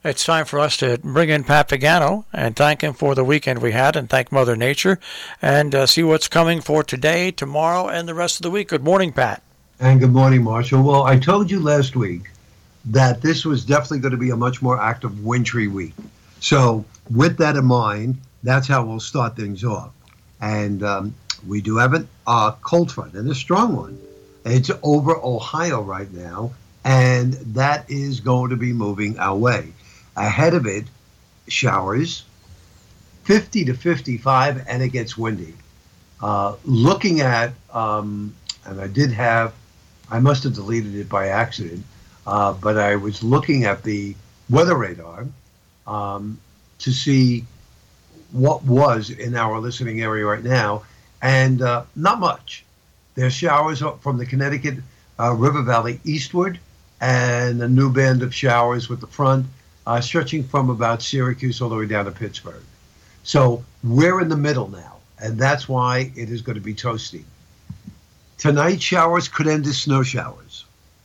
It's time for us to bring in Pat Pagano and thank him for the weekend we had and thank Mother Nature and see what's coming for today, tomorrow, and the rest of the week. Good morning, Pat. And good morning, Marshall. Well, I told you last week that this was definitely going to be a much more active wintry week. So with that in mind, that's how we'll start things off. And we do have a cold front, and a strong one. It's over Ohio right now, and that is going to be moving our way. Ahead of it, showers, 50 to 55, and it gets windy. Looking at, and I must have deleted it by accident, but I was looking at the weather radar to see what was in our listening area right now, and not much. There's showers from the Connecticut River Valley eastward, and a new band of showers with the front stretching from about Syracuse all the way down to Pittsburgh. So we're in the middle now, and that's why it is going to be toasty. Tonight, showers could end as snow showers,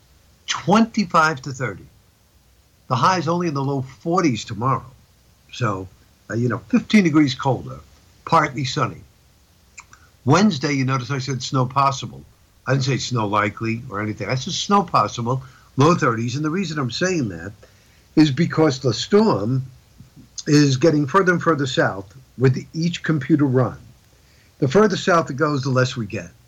25 to 30. The high is only in the low 40s tomorrow. So, 15 degrees colder, partly sunny. Wednesday, you notice I said snow possible. I didn't say snow likely or anything. I said snow possible, low 30s. And the reason I'm saying that is because the storm is getting further and further south with each computer run. The further south it goes, the less we get.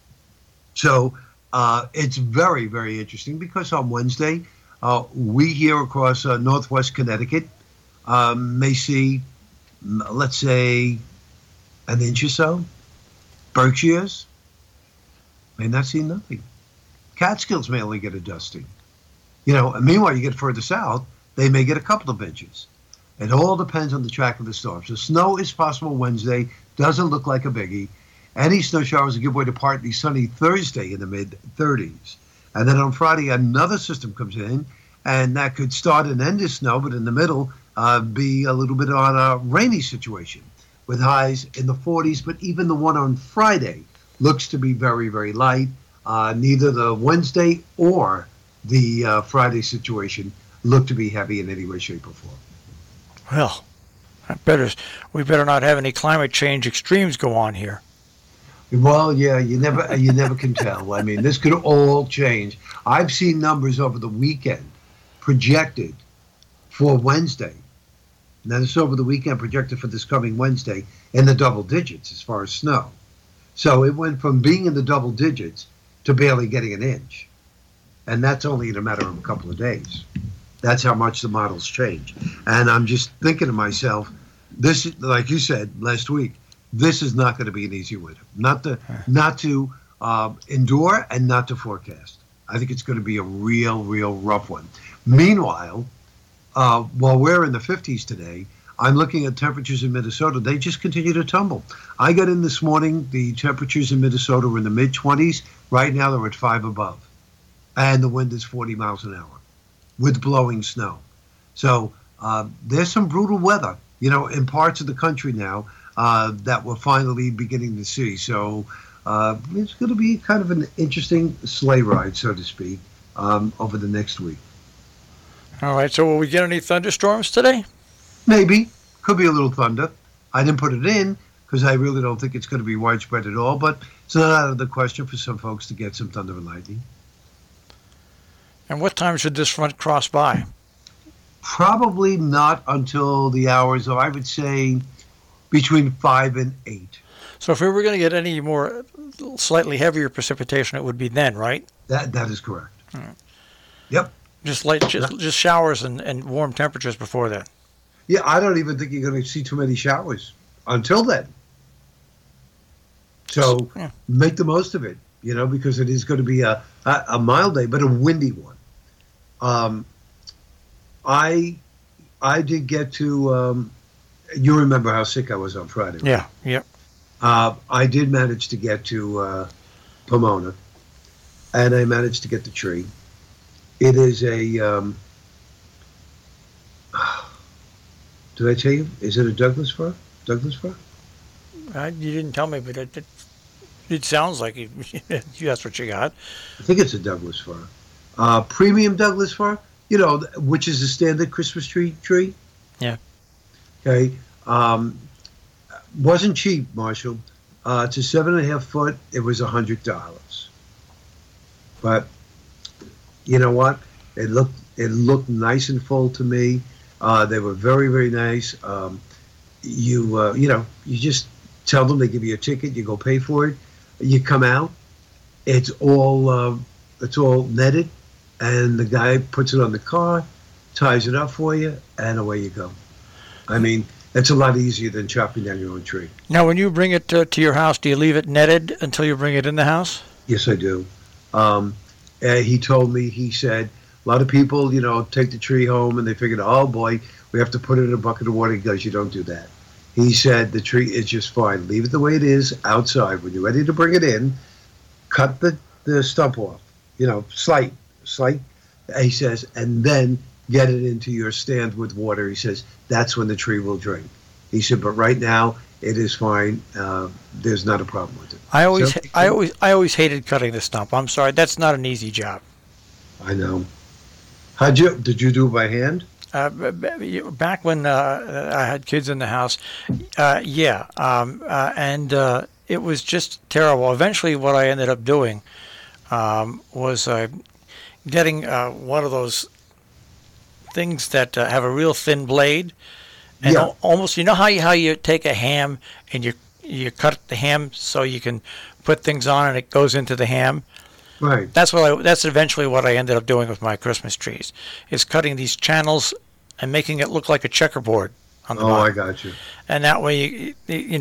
So it's very, very interesting because on Wednesday, we here across northwest Connecticut may see, let's say, an inch or so. Berkshires may not see nothing. Catskills may only get a dusting. And meanwhile, you get further south, they may get a couple of inches. It all depends on the track of the storm. So snow is possible Wednesday. Doesn't look like a biggie. Any snow showers will give way to partly sunny Thursday in the mid-30s. And then on Friday, another system comes in, and that could start and end as snow, but in the middle, be a little bit on a rainy situation with highs in the 40s. But even the one on Friday looks to be very, very light. Neither the Wednesday or the Friday situation look to be heavy in any way, shape, or form. Well, we better not have any climate change extremes go on here. Well, yeah, you never can tell. I mean, this could all change. I've seen numbers over the weekend projected for Wednesday. Now, this over the weekend projected for this coming Wednesday in the double digits as far as snow. So it went from being in the double digits to barely getting an inch. And that's only in a matter of a couple of days. That's how much the models change. And I'm just thinking to myself, this, like you said last week, this is not going to be an easy winter. Not to endure and not to forecast. I think it's going to be a real, real rough one. Meanwhile, while we're in the 50s today, I'm looking at temperatures in Minnesota. They just continue to tumble. I got in this morning. The temperatures in Minnesota were in the mid-20s. Right now, they're at 5 above. And the wind is 40 miles an hour with blowing snow. So there's some brutal weather, in parts of the country now that we're finally beginning to see. So it's going to be kind of an interesting sleigh ride, so to speak, over the next week. All right, so will we get any thunderstorms today? Maybe. Could be a little thunder. I didn't put it in because I really don't think it's going to be widespread at all, but it's not out of the question for some folks to get some thunder and lightning. And what time should this front cross by? Probably not until the hours of, I would say, between 5 and 8. So if we were going to get any more slightly heavier precipitation, it would be then, right? That is correct. Yep. Just showers and warm temperatures before that. Yeah, I don't even think you're going to see too many showers until then. So make the most of it, because it is going to be a mild day, but a windy one. I did get to, you remember how sick I was on Friday, right? Yeah. I did manage to get to Pomona, and I managed to get the tree. It is a, did I tell you? Is it a Douglas fir? Douglas fir? You didn't tell me, but it sounds like that's what you got. I think it's a Douglas fir. Premium Douglas fir. which is a standard Christmas tree. Yeah. Okay. Wasn't cheap, Marshall. It's a 7.5 foot. It was $100. But you know what? It looked nice and full to me. They were very, very nice. You just tell them, they give you a ticket, you go pay for it, you come out, it's all netted, and the guy puts it on the car, ties it up for you, and away you go. I mean, it's a lot easier than chopping down your own tree. Now, when you bring it to your house, do you leave it netted until you bring it in the house? Yes, I do. He told me, he said, a lot of people, take the tree home and they figured, oh boy, we have to put it in a bucket of water. He goes, you don't do that. He said the tree is just fine. Leave it the way it is outside. When you're ready to bring it in, cut the stump off, slight. He says, and then get it into your stand with water. He says, that's when the tree will drink. He said, but right now it is fine. There's not a problem with it. I always hated cutting the stump. I'm sorry. That's not an easy job. I know. Did you do it by hand? Back when I had kids in the house, yeah, and it was just terrible. Eventually, what I ended up doing was getting one of those things that have a real thin blade, and almost, how you take a ham and you cut the ham so you can put things on and it goes into the ham. Right. That's eventually what I ended up doing with my Christmas trees, is cutting these channels and making it look like a checkerboard on the bottom. I got you. And that way,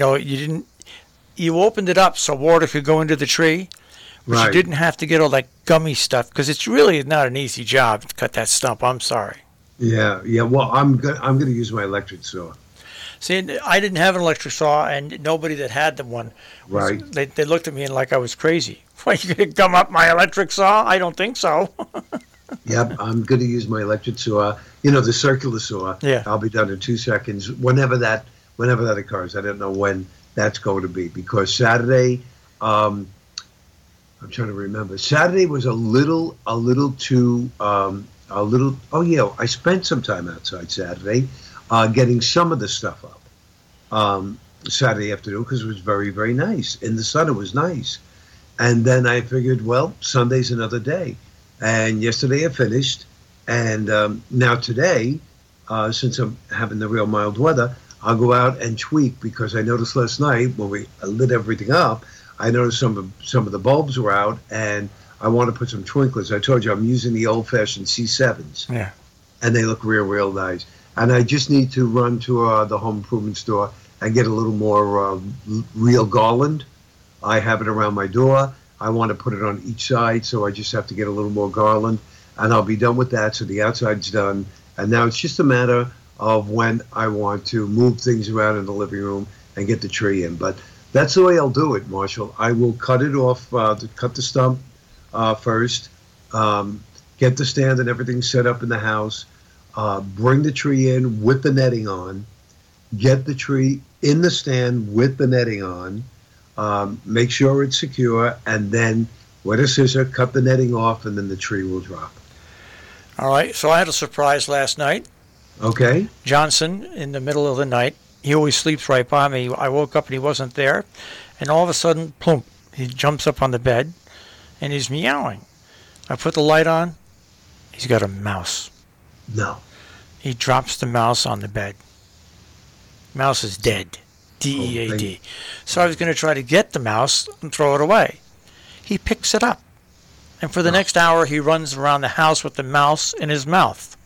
you opened it up so water could go into the tree, but you didn't have to get all that gummy stuff, because it's really not an easy job to cut that stump. I'm sorry. Yeah. Well, I'm going to use my electric saw. See, I didn't have an electric saw, and nobody that had the one, they looked at me like I was crazy. What, you going to gum up my electric saw? I don't think so. Yep, I'm going to use my electric saw. The circular saw. Yeah. I'll be done in 2 seconds. Whenever that occurs, I don't know when that's going to be, because Saturday, I'm trying to remember. Saturday was a little too. I spent some time outside Saturday, getting some of the stuff up. Saturday afternoon, because it was very, very nice in the sun. It was nice. And then I figured, well, Sunday's another day. And yesterday I finished. And now today, since I'm having the real mild weather, I'll go out and tweak, because I noticed last night when we lit everything up, I noticed some of the bulbs were out, and I want to put some twinklers. I told you I'm using the old-fashioned C7s. Yeah. And they look real, real nice. And I just need to run to the home improvement store and get a little more real garland. I have it around my door. I want to put it on each side, so I just have to get a little more garland, and I'll be done with that, so the outside's done. And now it's just a matter of when I want to move things around in the living room and get the tree in. But that's the way I'll do it, Marshall. I will cut it off, cut the stump first, get the stand and everything set up in the house, bring the tree in with the netting on, get the tree in the stand with the netting on, make sure it's secure, and then with a scissor, cut the netting off, and then the tree will drop. All right, so I had a surprise last night. Okay. Johnson, in the middle of the night, he always sleeps right by me. I woke up and he wasn't there, and all of a sudden, plump, he jumps up on the bed, and he's meowing. I put the light on. He's got a mouse. No. He drops the mouse on the bed. Mouse is dead. D-E-A-D. So I was going to try to get the mouse and throw it away. He picks it up. And for the next hour, he runs around the house with the mouse in his mouth.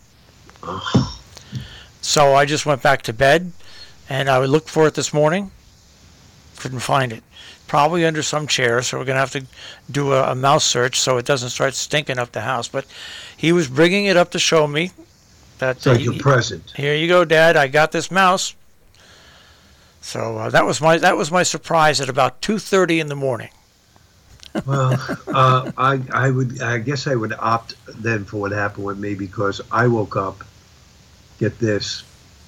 So I just went back to bed, and I looked for it this morning. Couldn't find it. Probably under some chair, so we're going to have to do a mouse search so it doesn't start stinking up the house. But he was bringing it up to show me that... So you're present. Here you go, Dad. I got this mouse. So that was my surprise at about 2:30 in the morning. Well, I guess I would opt then for what happened with me, because I woke up, get this,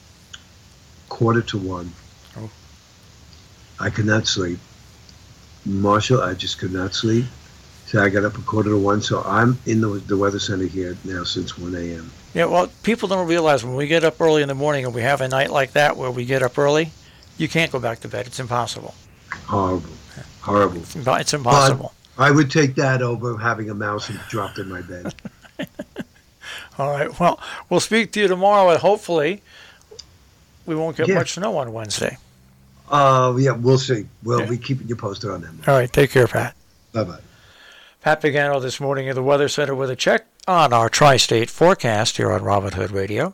1:45. Oh. I could not sleep. Marshall, I just could not sleep. So I got up at 1:45. So I'm in the weather center here now since 1 a.m. Yeah, well, people don't realize when we get up early in the morning and we have a night like that where we get up early, you can't go back to bed. It's impossible. Horrible. Horrible. It's impossible. But I would take that over having a mouse dropped in my bed. All right. Well, we'll speak to you tomorrow, and hopefully we won't get Yeah. much snow on Wednesday. Yeah, we'll see. We'll Yeah. be keeping you posted on that. All right. Take care, Pat. Bye-bye. Pat Pagano this morning at the Weather Center with a check on our tri-state forecast here on Robin Hood Radio.